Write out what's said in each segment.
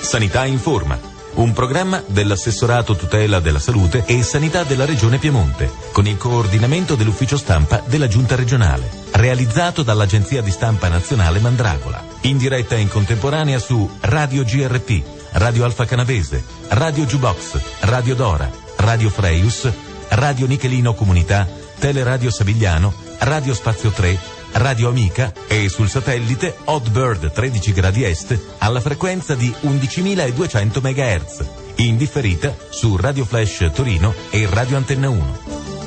Sanità Informa, un programma dell'Assessorato Tutela della Salute e Sanità della Regione Piemonte, con il coordinamento dell'Ufficio Stampa della Giunta regionale, realizzato dall'Agenzia di Stampa Nazionale Mandragola, in diretta e in contemporanea su Radio GRP, Radio Alfa Canavese, Radio Jukebox, Radio Dora, Radio Freius, Radio Nichelino Comunità, Teleradio Savigliano, Radio Spazio 3, Radio Amica e sul satellite Hotbird 13 gradi est alla frequenza di 11.200 MHz, in differita su Radio Flash Torino e Radio Antenna 1.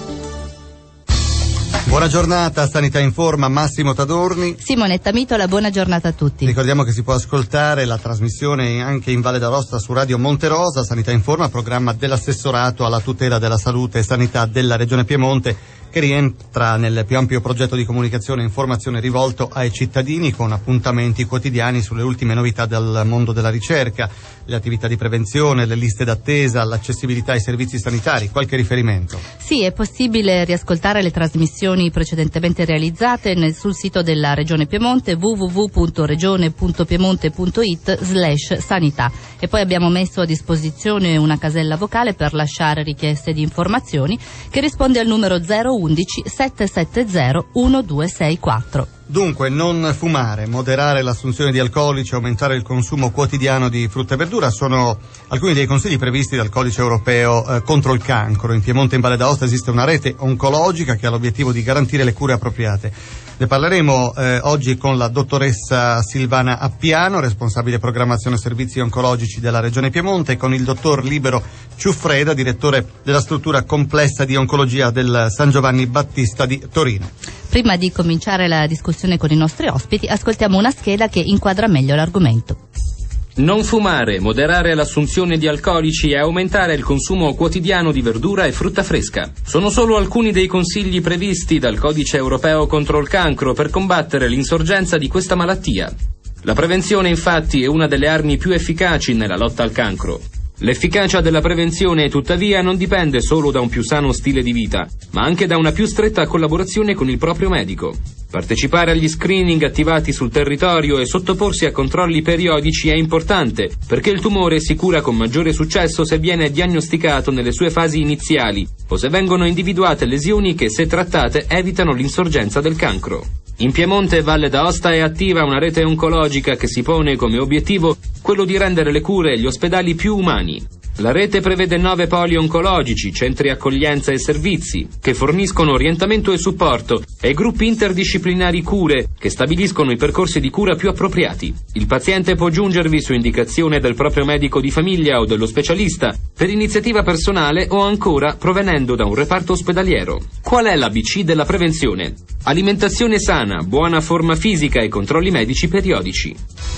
Buona giornata, Sanità Informa, Massimo Tadorni. Simonetta Mitola, buona giornata a tutti. Ricordiamo che si può ascoltare la trasmissione anche in Valle d'Aosta su Radio Monterosa. Sanità Informa, programma dell'Assessorato alla tutela della salute e sanità della Regione Piemonte, che rientra nel più ampio progetto di comunicazione e informazione rivolto ai cittadini, con appuntamenti quotidiani sulle ultime novità del mondo della ricerca, le attività di prevenzione, le liste d'attesa, l'accessibilità ai servizi sanitari. Qualche riferimento? Sì, è possibile riascoltare le trasmissioni precedentemente realizzate sul sito della Regione Piemonte, www.regione.piemonte.it/sanità, e poi abbiamo messo a disposizione una casella vocale per lasciare richieste di informazioni, che risponde al numero 011 770 1264. Dunque, non fumare, moderare l'assunzione di alcolici, aumentare il consumo quotidiano di frutta e verdura sono alcuni dei consigli previsti dal Codice Europeo contro il cancro. In Piemonte e in Valle d'Aosta esiste una rete oncologica che ha l'obiettivo di garantire le cure appropriate. Ne parleremo oggi con la dottoressa Silvana Appiano, responsabile programmazione servizi oncologici della Regione Piemonte, e con il dottor Libero Ciuffreda, direttore della struttura complessa di oncologia del San Giovanni Battista di Torino. Prima di cominciare la discussione con i nostri ospiti, ascoltiamo una scheda che inquadra meglio l'argomento. Non fumare, moderare l'assunzione di alcolici e aumentare il consumo quotidiano di verdura e frutta fresca. Sono solo alcuni dei consigli previsti dal Codice Europeo contro il cancro per combattere l'insorgenza di questa malattia. La prevenzione, infatti, è una delle armi più efficaci nella lotta al cancro. L'efficacia della prevenzione, tuttavia, non dipende solo da un più sano stile di vita, ma anche da una più stretta collaborazione con il proprio medico. Partecipare agli screening attivati sul territorio e sottoporsi a controlli periodici è importante, perché il tumore si cura con maggiore successo se viene diagnosticato nelle sue fasi iniziali o se vengono individuate lesioni che, se trattate, evitano l'insorgenza del cancro. In Piemonte e Valle d'Aosta è attiva una rete oncologica che si pone come obiettivo quello di rendere le cure e gli ospedali più umani. La rete prevede 9 poli oncologici, centri accoglienza e servizi, che forniscono orientamento e supporto, e gruppi interdisciplinari cure, che stabiliscono i percorsi di cura più appropriati. Il paziente può giungervi su indicazione del proprio medico di famiglia o dello specialista, per iniziativa personale o ancora provenendo da un reparto ospedaliero. Qual è l'ABC della prevenzione? Alimentazione sana, buona forma fisica e controlli medici periodici.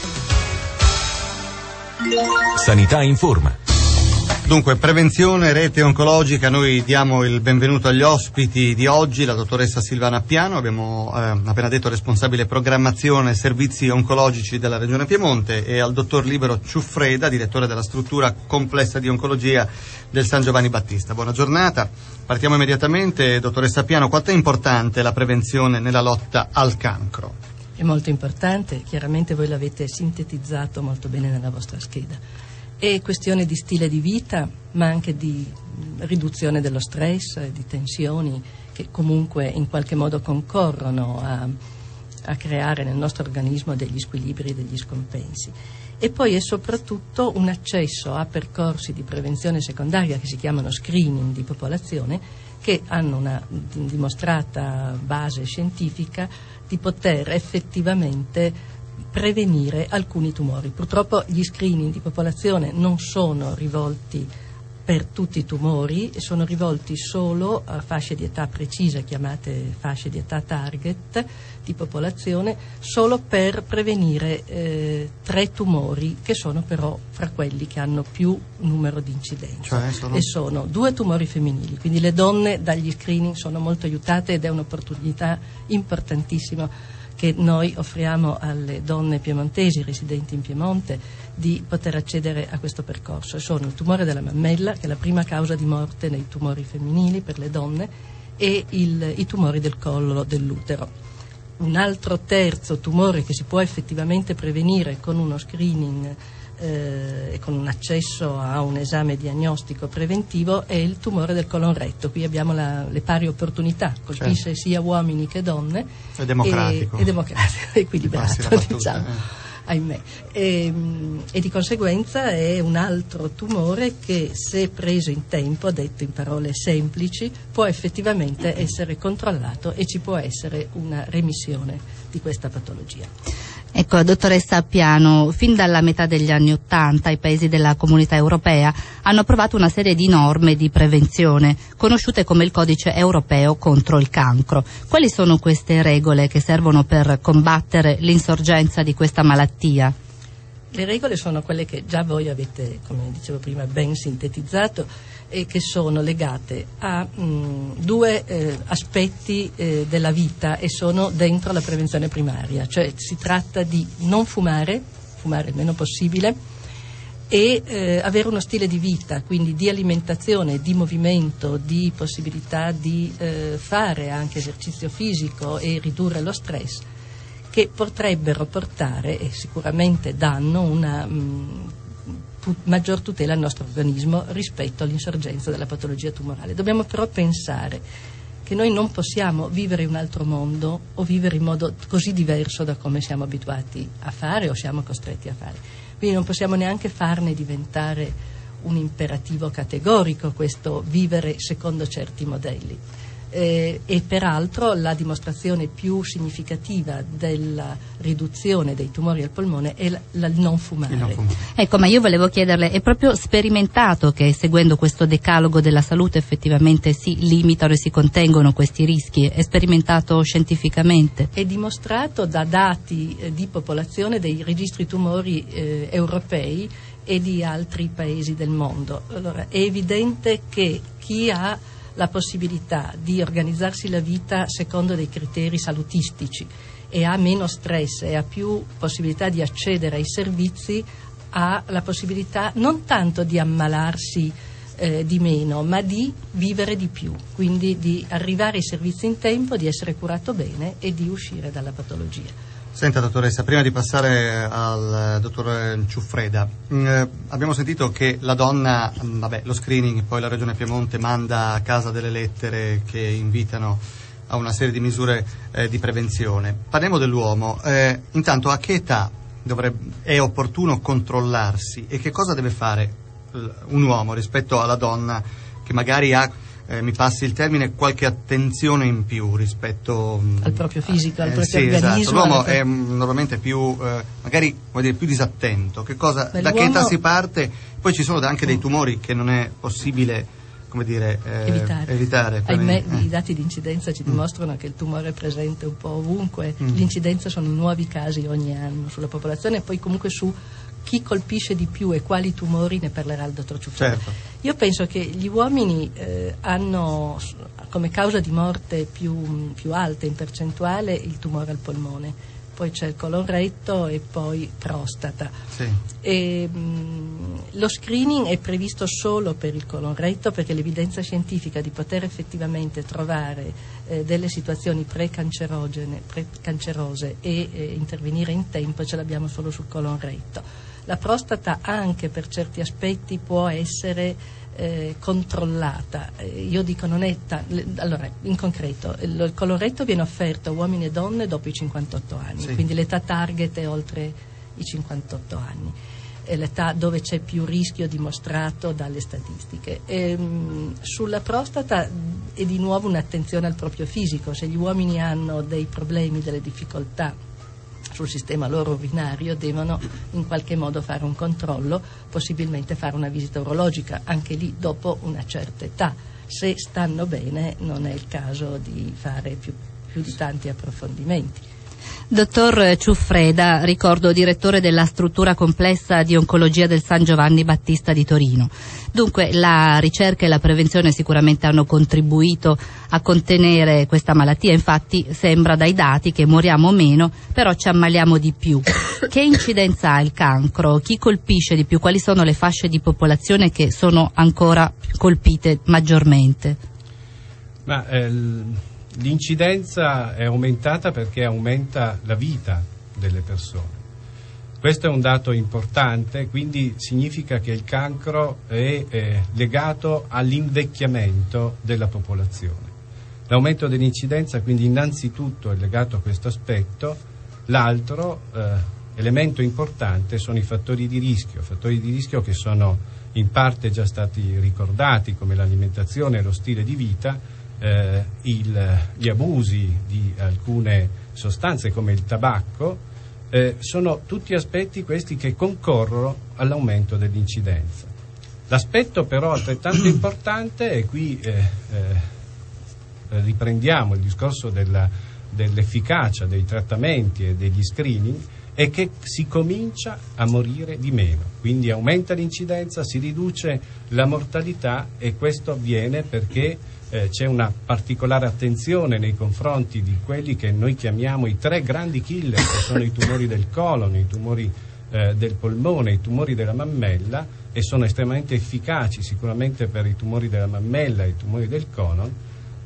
Sanità Informa. Dunque, prevenzione, rete oncologica. Noi diamo il benvenuto agli ospiti di oggi, la dottoressa Silvana Appiano, abbiamo appena detto responsabile programmazione e servizi oncologici della Regione Piemonte, e al dottor Libero Ciuffreda, direttore della struttura complessa di oncologia del San Giovanni Battista. Buona giornata. Partiamo immediatamente, dottoressa Appiano, quanto è importante la prevenzione nella lotta al cancro? È molto importante, chiaramente voi l'avete sintetizzato molto bene nella vostra scheda. È questione di stile di vita, ma anche di riduzione dello stress, di tensioni che comunque in qualche modo concorrono a creare nel nostro organismo degli squilibri e degli scompensi. E poi è soprattutto un accesso a percorsi di prevenzione secondaria che si chiamano screening di popolazione, che hanno una dimostrata base scientifica di poter effettivamente prevenire alcuni tumori. Purtroppo gli screening di popolazione non sono rivolti per tutti i tumori, sono rivolti solo a fasce di età precise, chiamate fasce di età target di popolazione, solo per prevenire 3 tumori che sono però fra quelli che hanno più numero di incidenza. E sono 2 tumori femminili, quindi le donne dagli screening sono molto aiutate ed è un'opportunità importantissima che noi offriamo alle donne piemontesi residenti in Piemonte di poter accedere a questo percorso. Sono il tumore della mammella, che è la prima causa di morte nei tumori femminili per le donne, e i tumori del collo dell'utero. Un altro terzo tumore che si può effettivamente prevenire con uno screening e con un accesso a un esame diagnostico preventivo è il tumore del colon retto. Qui abbiamo le pari opportunità, colpisce sia uomini che donne. È democratico. È democratico, equilibrato, diciamo. Ahimè. E di conseguenza è un altro tumore che, se preso in tempo, detto in parole semplici, può effettivamente essere controllato e ci può essere una remissione di questa patologia. Ecco, dottoressa Appiano, fin dalla metà degli anni '80 i paesi della Comunità Europea hanno approvato una serie di norme di prevenzione, conosciute come il Codice Europeo contro il cancro. Quali sono queste regole che servono per combattere l'insorgenza di questa malattia? Le regole sono quelle che già voi avete, come dicevo prima, ben sintetizzato, e che sono legate a due aspetti della vita, e sono dentro la prevenzione primaria. Cioè si tratta di non fumare il meno possibile, e avere uno stile di vita, quindi di alimentazione, di movimento, di possibilità di fare anche esercizio fisico e ridurre lo stress, che potrebbero portare, e sicuramente danno, una maggior tutela al nostro organismo rispetto all'insorgenza della patologia tumorale. Dobbiamo però pensare che noi non possiamo vivere in un altro mondo o vivere in modo così diverso da come siamo abituati a fare o siamo costretti a fare. Quindi non possiamo neanche farne diventare un imperativo categorico questo vivere secondo certi modelli. E peraltro la dimostrazione più significativa della riduzione dei tumori al polmone è il non fumare. Ecco, ma io volevo chiederle, è proprio sperimentato che seguendo questo decalogo della salute effettivamente si limitano e si contengono questi rischi? È sperimentato scientificamente? È dimostrato da dati di popolazione dei registri tumori europei e di altri paesi del mondo. Allora, è evidente che chi ha la possibilità di organizzarsi la vita secondo dei criteri salutistici e ha meno stress e ha più possibilità di accedere ai servizi, ha la possibilità non tanto di ammalarsi di meno, ma di vivere di più, quindi di arrivare ai servizi in tempo, di essere curato bene e di uscire dalla patologia. Senta, dottoressa, prima di passare al dottor Ciuffreda, abbiamo sentito che la donna, lo screening, poi la Regione Piemonte manda a casa delle lettere che invitano a una serie di misure di prevenzione. Parliamo dell'uomo. Intanto, a che età è opportuno controllarsi e che cosa deve fare un uomo rispetto alla donna che magari ha, mi passi il termine, qualche attenzione in più rispetto al proprio fisico, al proprio organismo. Esatto. L'uomo è normalmente più magari più disattento. Da che età si parte? Poi ci sono anche dei tumori che non è possibile evitare. Ahimè, i dati di incidenza ci dimostrano che il tumore è presente un po' ovunque. L'incidenza sono i nuovi casi ogni anno sulla popolazione, e poi comunque su chi colpisce di più e quali tumori ne parlerà il dottor Ciuffreda. Certo. Io penso che gli uomini hanno come causa di morte più alta in percentuale il tumore al polmone, poi c'è il colon retto e poi prostata. Sì. Lo screening è previsto solo per il colon retto, perché l'evidenza scientifica di poter effettivamente trovare delle situazioni precancerose e intervenire in tempo ce l'abbiamo solo sul colon retto. La prostata anche per certi aspetti può essere controllata. Io dico non è allora, in concreto il colon retto viene offerto a uomini e donne dopo i 58 anni, sì. Quindi l'età target è oltre i 58 anni, è l'età dove c'è più rischio dimostrato dalle statistiche. Sulla prostata è di nuovo un'attenzione al proprio fisico. Se gli uomini hanno dei problemi, delle difficoltà sul sistema loro urinario, devono in qualche modo fare un controllo, possibilmente fare una visita urologica, anche lì dopo una certa età. Se stanno bene non è il caso di fare più di tanti approfondimenti. Dottor Ciuffreda, ricordo direttore della struttura complessa di oncologia del San Giovanni Battista di Torino. Dunque la ricerca e la prevenzione sicuramente hanno contribuito a contenere questa malattia, infatti sembra dai dati che moriamo meno, però ci ammaliamo di più. Che incidenza ha il cancro? Chi colpisce di più? Quali sono le fasce di popolazione che sono ancora colpite maggiormente? L'incidenza è aumentata perché aumenta la vita delle persone. Questo è un dato importante, quindi significa che il cancro è legato all'invecchiamento della popolazione. L'aumento dell'incidenza quindi innanzitutto è legato a questo aspetto. L'altro elemento importante sono i fattori di rischio che sono in parte già stati ricordati, come l'alimentazione e lo stile di vita, gli abusi di alcune sostanze come il tabacco. Sono tutti aspetti questi che concorrono all'aumento dell'incidenza. L'aspetto però altrettanto importante, e qui riprendiamo il discorso dell'efficacia dei trattamenti e degli screening, è che si comincia a morire di meno, quindi aumenta l'incidenza, si riduce la mortalità, e questo avviene perché c'è una particolare attenzione nei confronti di quelli che noi chiamiamo i 3 grandi killer, che sono i tumori del colon, i tumori del polmone, i tumori della mammella, e sono estremamente efficaci sicuramente per i tumori della mammella e i tumori del colon.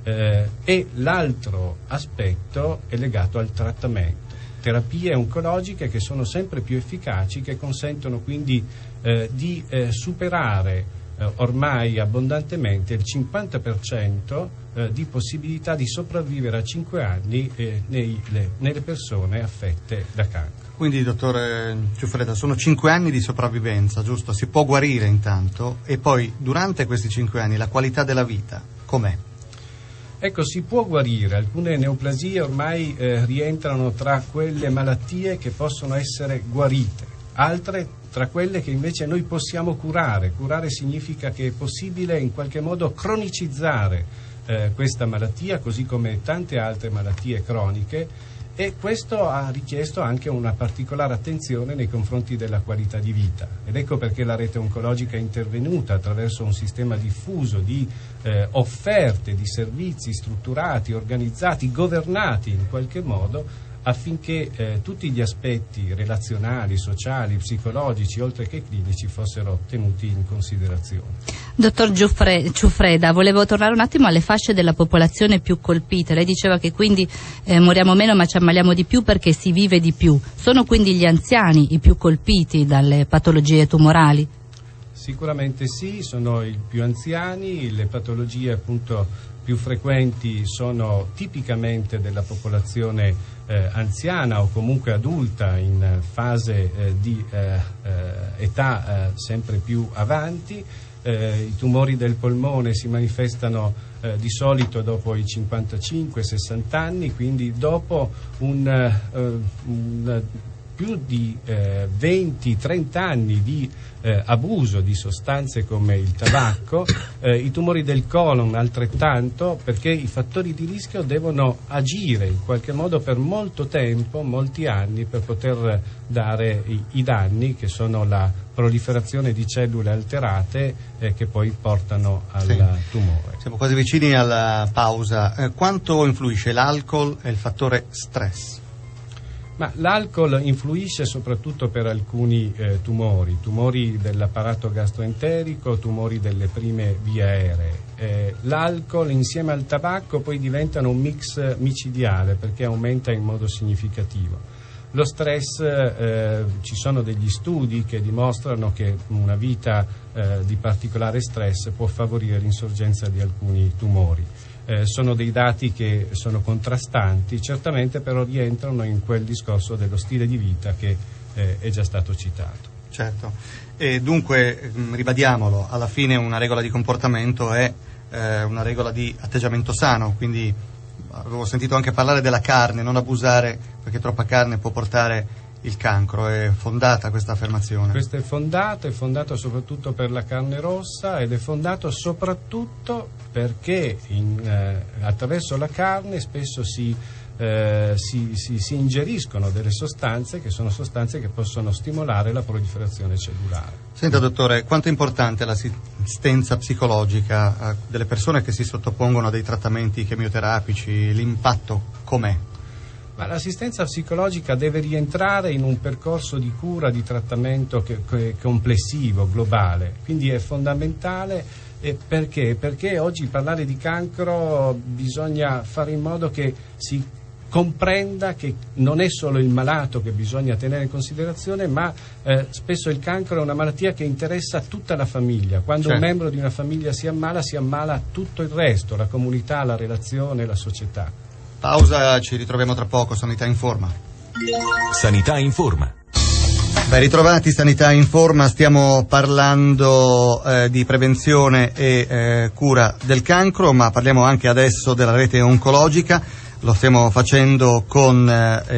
E l'altro aspetto è legato al trattamento, terapie oncologiche che sono sempre più efficaci, che consentono quindi di superare ormai abbondantemente il 50% di possibilità di sopravvivere a 5 anni nelle persone affette da cancro. Quindi, dottore Giuffreda, sono 5 anni di sopravvivenza, giusto? Si può guarire intanto, e poi durante questi 5 anni la qualità della vita com'è? Ecco, si può guarire. Alcune neoplasie ormai rientrano tra quelle malattie che possono essere guarite, altre tra quelle che invece noi possiamo curare. Curare significa che è possibile in qualche modo cronicizzare questa malattia, così come tante altre malattie croniche, e questo ha richiesto anche una particolare attenzione nei confronti della qualità di vita. Ed ecco perché la rete oncologica è intervenuta attraverso un sistema diffuso di offerte, di servizi strutturati, organizzati, governati in qualche modo, affinché tutti gli aspetti relazionali, sociali, psicologici, oltre che clinici, fossero tenuti in considerazione. Dottor Giuffreda, volevo tornare un attimo alle fasce della popolazione più colpite. Lei diceva che quindi moriamo meno ma ci ammaliamo di più perché si vive di più. Sono quindi gli anziani i più colpiti dalle patologie tumorali? Sicuramente sì, sono i più anziani. Le patologie appunto più frequenti sono tipicamente della popolazione anziana o comunque adulta in fase di età sempre più avanti. I tumori del polmone si manifestano di solito dopo i 55-60 anni, quindi dopo più di 20-30 anni di abuso di sostanze come il tabacco. I tumori del colon altrettanto, perché i fattori di rischio devono agire in qualche modo per molto tempo, molti anni, per poter dare i danni, che sono la proliferazione di cellule alterate che poi portano al tumore. Siamo quasi vicini alla pausa. Quanto influisce l'alcol e il fattore stress? Ma l'alcol influisce soprattutto per alcuni tumori dell'apparato gastroenterico, tumori delle prime vie aeree. L'alcol insieme al tabacco poi diventano un mix micidiale, perché aumenta in modo significativo. Lo stress, ci sono degli studi che dimostrano che una vita di particolare stress può favorire l'insorgenza di alcuni tumori. Sono dei dati che sono contrastanti, certamente però rientrano in quel discorso dello stile di vita che è già stato citato. Certo, e dunque ribadiamolo, alla fine una regola di comportamento è una regola di atteggiamento sano, quindi avevo sentito anche parlare della carne, non abusare perché troppa carne può portare il cancro. È fondata questa affermazione? Questo è fondato soprattutto per la carne rossa, ed è fondato soprattutto perché attraverso la carne spesso si ingeriscono delle sostanze che sono sostanze che possono stimolare la proliferazione cellulare. Senta dottore, quanto è importante l'assistenza psicologica delle persone che si sottopongono a dei trattamenti chemioterapici? L'impatto com'è? Ma l'assistenza psicologica deve rientrare in un percorso di cura, di trattamento che è complessivo, globale, quindi è fondamentale. Perché? Perché oggi parlare di cancro bisogna fare in modo che si comprenda che non è solo il malato che bisogna tenere in considerazione, ma spesso il cancro è una malattia che interessa tutta la famiglia. Quando un membro di una famiglia si ammala tutto il resto, la comunità, la relazione, la società. Pausa, ci ritroviamo tra poco. Sanità in Forma. Sanità in Forma. Ben ritrovati, Sanità in Forma. Stiamo parlando di prevenzione e cura del cancro, ma parliamo anche adesso della rete oncologica. Lo stiamo facendo con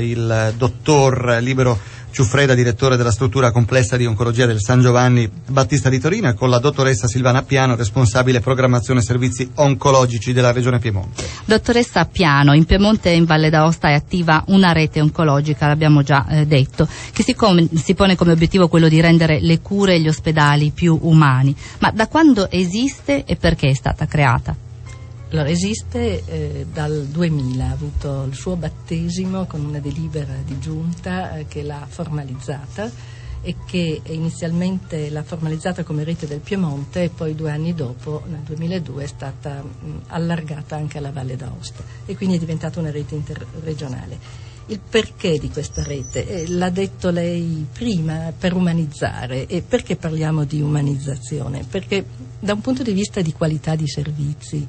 il dottor Libero Ciuffreda, direttore della struttura complessa di oncologia del San Giovanni Battista di Torino, e con la dottoressa Silvana Piano, responsabile programmazione servizi oncologici della Regione Piemonte. Dottoressa Piano, in Piemonte e in Valle d'Aosta è attiva una rete oncologica, l'abbiamo già detto, che si pone come obiettivo quello di rendere le cure e gli ospedali più umani. Ma da quando esiste e perché è stata creata? Allora, esiste dal 2000, ha avuto il suo battesimo con una delibera di giunta che l'ha formalizzata, e che inizialmente l'ha formalizzata come rete del Piemonte, e poi 2 anni dopo, nel 2002, è stata allargata anche alla Valle d'Aosta, e quindi è diventata una rete interregionale. Il perché di questa rete? L'ha detto lei prima, per umanizzare. E perché parliamo di umanizzazione? Perché da un punto di vista di qualità di servizi,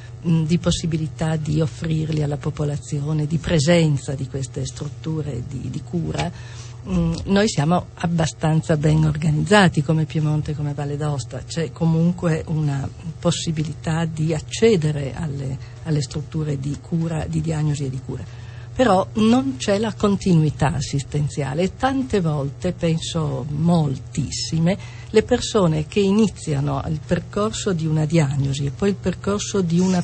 di possibilità di offrirli alla popolazione, di presenza di queste strutture di cura, noi siamo abbastanza ben organizzati come Piemonte e come Valle d'Aosta. C'è comunque una possibilità di accedere alle strutture di cura, di diagnosi e di cura, però non c'è la continuità assistenziale, e tante volte, penso moltissime, le persone che iniziano il percorso di una diagnosi e poi il percorso di un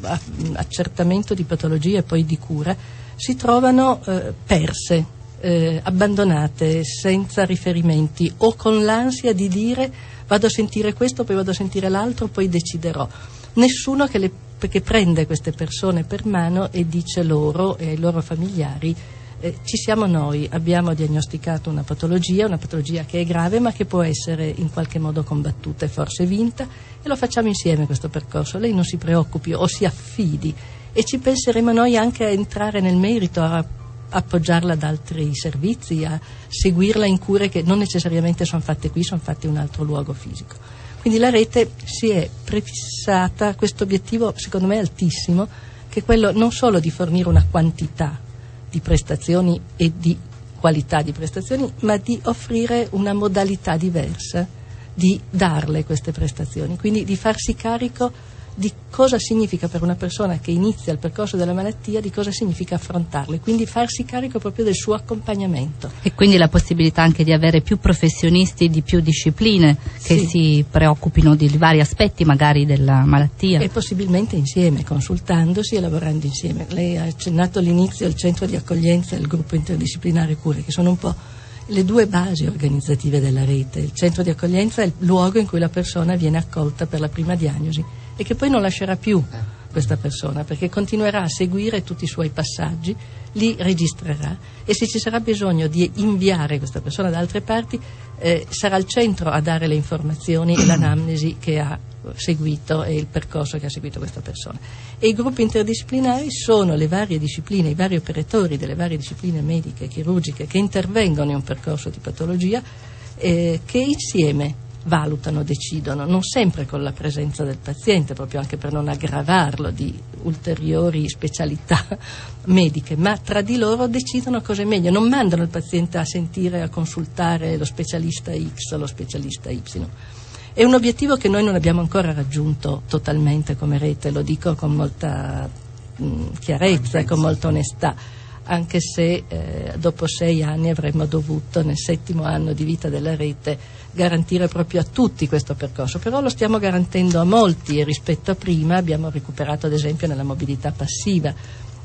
accertamento di patologia e poi di cura si trovano perse, abbandonate, senza riferimenti, o con l'ansia di dire vado a sentire questo, poi vado a sentire l'altro, poi deciderò. Nessuno che prende queste persone per mano e dice loro e ai loro familiari: ci siamo noi, abbiamo diagnosticato una patologia che è grave, ma che può essere in qualche modo combattuta e forse vinta, e lo facciamo insieme questo percorso. Lei non si preoccupi o si affidi, e ci penseremo noi anche a entrare nel merito, a appoggiarla ad altri servizi, a seguirla in cure che non necessariamente sono fatte qui, sono fatte in un altro luogo fisico. Quindi la rete si è prefissata questo obiettivo, secondo me altissimo, che è quello non solo di fornire una quantità di prestazioni e di qualità di prestazioni, ma di offrire una modalità diversa di darle queste prestazioni, quindi di farsi carico di cosa significa per una persona che inizia il percorso della malattia, di cosa significa affrontarle, quindi farsi carico proprio del suo accompagnamento. E quindi la possibilità anche di avere più professionisti di più discipline che si preoccupino di vari aspetti magari della malattia. E possibilmente insieme, consultandosi e lavorando insieme. Lei ha accennato all'inizio il centro di accoglienza e il gruppo interdisciplinare cure, che sono un po' le due basi organizzative della rete. Il centro di accoglienza è il luogo in cui la persona viene accolta per la prima diagnosi, e che poi non lascerà più questa persona, perché continuerà a seguire tutti i suoi passaggi, li registrerà, e se ci sarà bisogno di inviare questa persona da altre parti, sarà il centro a dare le informazioni e l'anamnesi che ha seguito e il percorso che ha seguito questa persona. E i gruppi interdisciplinari sono le varie discipline, i vari operatori delle varie discipline mediche e chirurgiche che intervengono in un percorso di patologia, che insieme valutano, decidono, non sempre con la presenza del paziente, proprio anche per non aggravarlo di ulteriori specialità mediche, ma tra di loro decidono cosa è meglio. Non mandano il paziente a sentire, a consultare lo specialista X o lo specialista Y. È un obiettivo che noi non abbiamo ancora raggiunto totalmente come rete, lo dico con molta chiarezza e con molta onestà, anche se dopo 6 anni avremmo dovuto, nel 7° anno di vita della rete, garantire proprio a tutti questo percorso, però lo stiamo garantendo a molti, e rispetto a prima abbiamo recuperato ad esempio nella mobilità passiva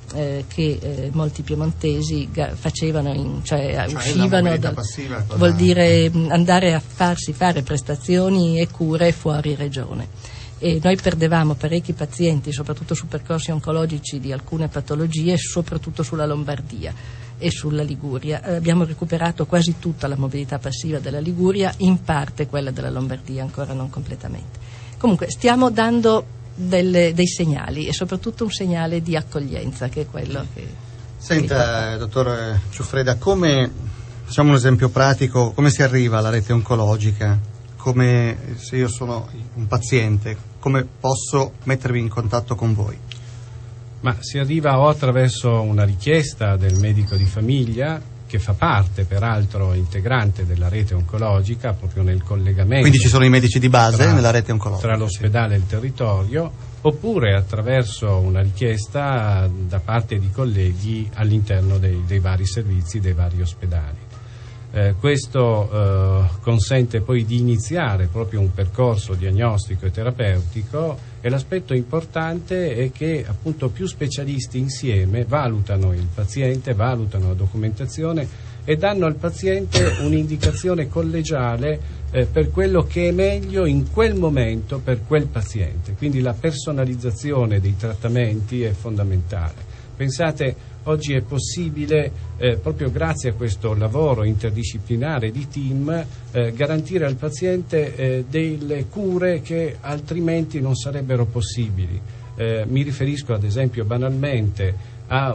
che molti piemontesi facevano, cioè uscivano passiva, vuol dire andare a farsi fare prestazioni e cure fuori regione, e noi perdevamo parecchi pazienti soprattutto su percorsi oncologici di alcune patologie, soprattutto sulla Lombardia e sulla Liguria. Abbiamo recuperato quasi tutta la mobilità passiva della Liguria, in parte quella della Lombardia ancora non completamente. Comunque stiamo dando dei segnali, e soprattutto un segnale di accoglienza, che è quello che... Senta, dottor Ciuffreda, facciamo un esempio pratico, come si arriva alla rete oncologica? Come, se io sono un paziente, come posso mettermi in contatto con voi? Ma si arriva o attraverso una richiesta del medico di famiglia, che fa parte peraltro integrante della rete oncologica, proprio nel collegamento. Quindi ci sono i medici di base nella rete oncologica. Tra l'ospedale e il territorio, oppure attraverso una richiesta da parte di colleghi all'interno dei vari servizi, dei vari ospedali. Questo consente poi di iniziare proprio un percorso diagnostico e terapeutico, e l'aspetto importante è che appunto più specialisti insieme valutano il paziente, valutano la documentazione e danno al paziente un'indicazione collegiale per quello che è meglio in quel momento per quel paziente. Quindi la personalizzazione dei trattamenti è fondamentale. Pensate, oggi è possibile, proprio grazie a questo lavoro interdisciplinare di team, garantire al paziente delle cure che altrimenti non sarebbero possibili. Mi riferisco ad esempio banalmente a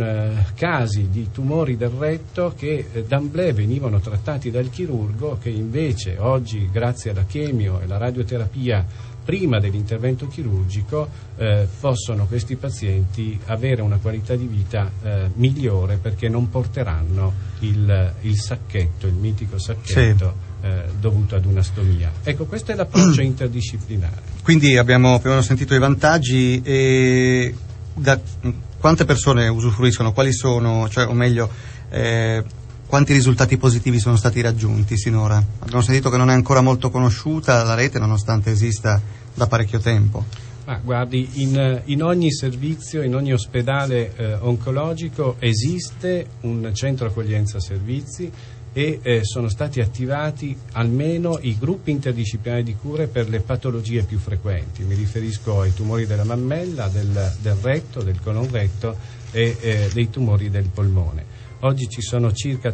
casi di tumori del retto che d'emblée venivano trattati dal chirurgo, che invece oggi, grazie alla chemio e alla radioterapia prima dell'intervento chirurgico, possono questi pazienti avere una qualità di vita migliore, perché non porteranno il sacchetto, il mitico sacchetto, dovuto ad una stomia. Ecco, questo è l'approccio interdisciplinare. Quindi abbiamo più o meno sentito i vantaggi, e quante persone usufruiscono, quali sono, cioè, o meglio, quanti risultati positivi sono stati raggiunti sinora? Abbiamo sentito che non è ancora molto conosciuta la rete, nonostante esista da parecchio tempo. Ma guardi, in ogni servizio, in ogni ospedale oncologico esiste un centro accoglienza servizi, e sono stati attivati almeno i gruppi interdisciplinari di cure per le patologie più frequenti. Mi riferisco ai tumori della mammella, del retto, del colon retto e dei tumori del polmone. Oggi ci sono circa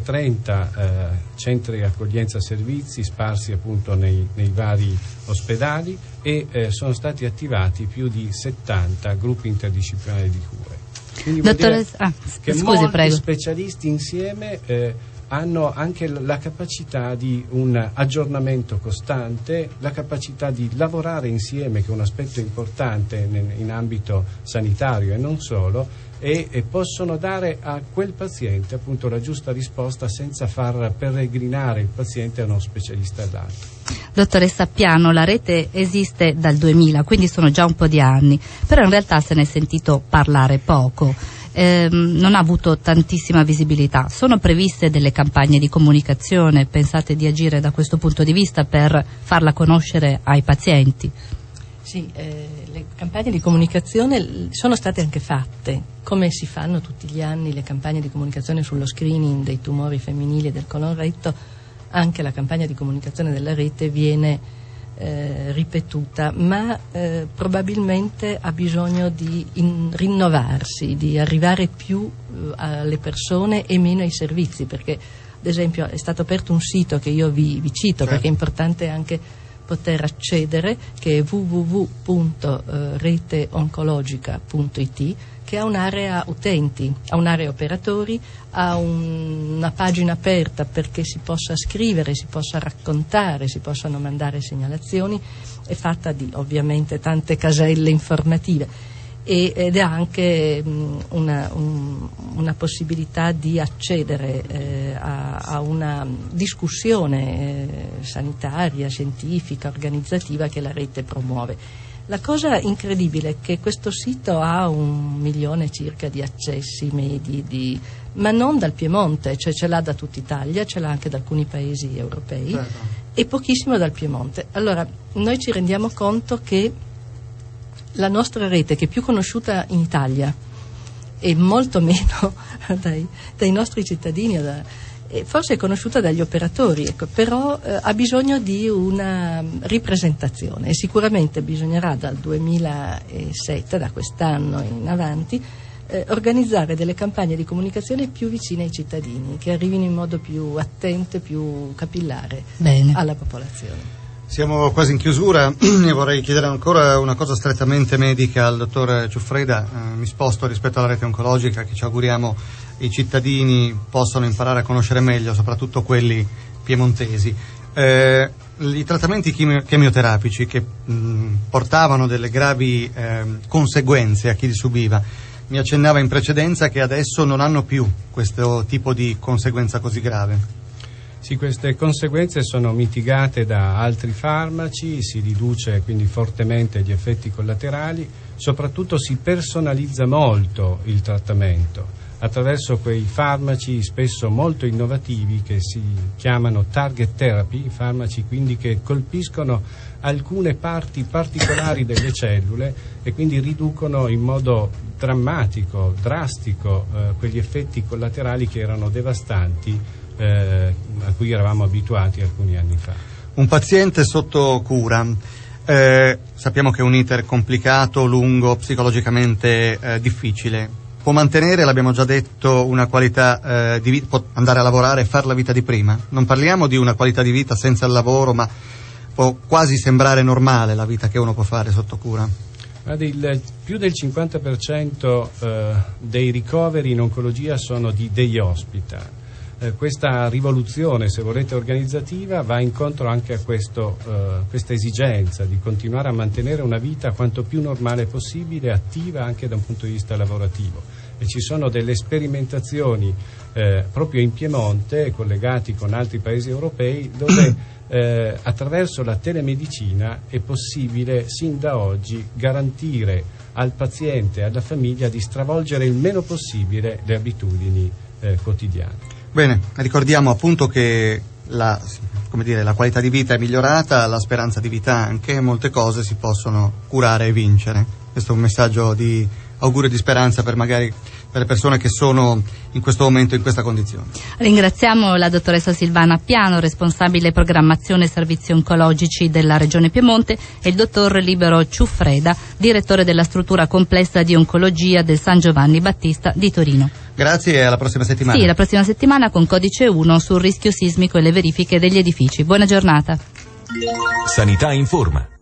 30 centri accoglienza servizi sparsi appunto nei vari ospedali, e sono stati attivati più di 70 gruppi interdisciplinari di cure. Quindi vuol dire che molti specialisti insieme hanno anche la capacità di un aggiornamento costante, la capacità di lavorare insieme, che è un aspetto importante in ambito sanitario e non solo, e possono dare a quel paziente appunto la giusta risposta senza far peregrinare il paziente a uno specialista all'altro. Dottoressa Piano, la rete esiste dal 2000, quindi sono già un po' di anni, però in realtà se ne è sentito parlare poco. Non ha avuto tantissima visibilità. Sono previste delle campagne di comunicazione? Pensate di agire da questo punto di vista per farla conoscere ai pazienti? Sì, le campagne di comunicazione sono state anche fatte, come si fanno tutti gli anni le campagne di comunicazione sullo screening dei tumori femminili e del colon retto. Anche la campagna di comunicazione della rete viene ripetuta, ma probabilmente ha bisogno di rinnovarsi, di arrivare più alle persone e meno ai servizi, perché ad esempio è stato aperto un sito che io vi cito, perché è importante anche poter accedere, che è www.reteoncologica.it, che ha un'area utenti, ha un'area operatori, ha una pagina aperta perché si possa scrivere, si possa raccontare, si possano mandare segnalazioni, è fatta di ovviamente tante caselle informative, ed ha anche una possibilità di accedere a una discussione sanitaria, scientifica, organizzativa che la rete promuove. La cosa incredibile è che questo sito ha 1 milione circa di accessi medi, ma non dal Piemonte, cioè ce l'ha da tutta Italia, ce l'ha anche da alcuni paesi europei, e pochissimo dal Piemonte. Allora, noi ci rendiamo conto che la nostra rete, che è più conosciuta in Italia e molto meno dai nostri cittadini, forse è conosciuta dagli operatori, ecco, però ha bisogno di una ripresentazione, e sicuramente bisognerà dal 2007, da quest'anno in avanti, organizzare delle campagne di comunicazione più vicine ai cittadini, che arrivino in modo più attento e più capillare alla popolazione. Siamo quasi in chiusura e vorrei chiedere ancora una cosa strettamente medica al dottor Ciuffreda. Mi sposto rispetto alla rete oncologica che ci auguriamo i cittadini possano imparare a conoscere meglio, soprattutto quelli piemontesi. I trattamenti chemioterapici che portavano delle gravi conseguenze a chi li subiva, mi accennava in precedenza che adesso non hanno più questo tipo di conseguenza così grave. Sì, queste conseguenze sono mitigate da altri farmaci, si riduce quindi fortemente gli effetti collaterali, soprattutto si personalizza molto il trattamento attraverso quei farmaci spesso molto innovativi che si chiamano target therapy, farmaci quindi che colpiscono alcune parti particolari delle cellule e quindi riducono in modo drammatico, drastico quegli effetti collaterali che erano devastanti a cui eravamo abituati alcuni anni fa. Un paziente sotto cura, sappiamo che è un iter complicato, lungo, psicologicamente difficile. Può mantenere, l'abbiamo già detto, una qualità di vita, può andare a lavorare e fare la vita di prima? Non parliamo di una qualità di vita senza il lavoro, ma può quasi sembrare normale la vita che uno può fare sotto cura? Più del 50% dei ricoveri in oncologia sono di day hospital. Questa rivoluzione, se volete, organizzativa va incontro anche a questa esigenza di continuare a mantenere una vita quanto più normale possibile, attiva anche da un punto di vista lavorativo. E ci sono delle sperimentazioni proprio in Piemonte, collegati con altri paesi europei, dove attraverso la telemedicina è possibile sin da oggi garantire al paziente e alla famiglia di stravolgere il meno possibile le abitudini quotidiane. Bene, ricordiamo appunto che la qualità di vita è migliorata, la speranza di vita anche, molte cose si possono curare e vincere. Questo è un messaggio di augurio di speranza per le persone che sono in questo momento in questa condizione. Ringraziamo la dottoressa Silvana Appiano, responsabile programmazione e servizi oncologici della Regione Piemonte, e il dottor Libero Ciuffreda, direttore della struttura complessa di oncologia del San Giovanni Battista di Torino. Grazie e alla prossima settimana. Sì, la prossima settimana con Codice 1 sul rischio sismico e le verifiche degli edifici. Buona giornata. Sanità in forma.